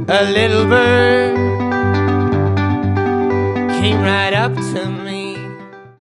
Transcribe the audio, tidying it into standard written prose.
A little bird came right up to me.